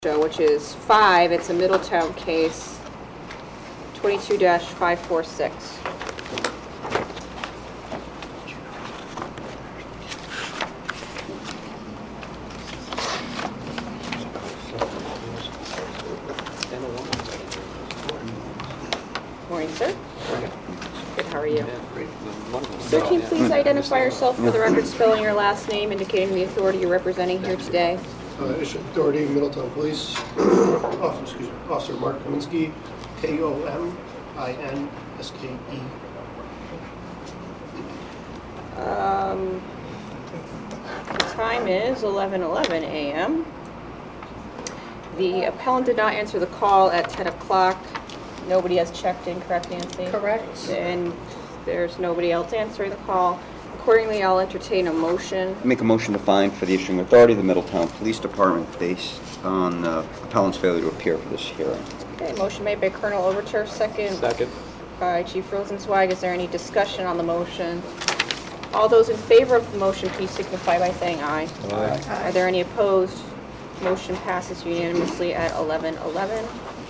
which is 5. It's a Middletown case, 22-546. Morning, sir. Good, how are you? Sir, can you please identify yourself for the record, spelling your last name, indicating the authority you're representing here today? Authority, Middletown Police, Officer Mark Kaminsky, Kominske. The time is 11:11 a.m. The appellant did not answer the call at 10 o'clock. Nobody has checked in, correct, Nancy? Correct. And there's nobody else answering the call. Accordingly, I'll entertain a motion. Make a motion to fine for the issuing authority of the Middletown Police Department based on appellant's failure to appear for this hearing. Okay, motion made by Colonel Overturf, second by Chief Rosenzweig. Is there any discussion on the motion? All those in favor of the motion, please signify by saying aye. Aye. Are there any opposed? Motion passes unanimously at 11:11.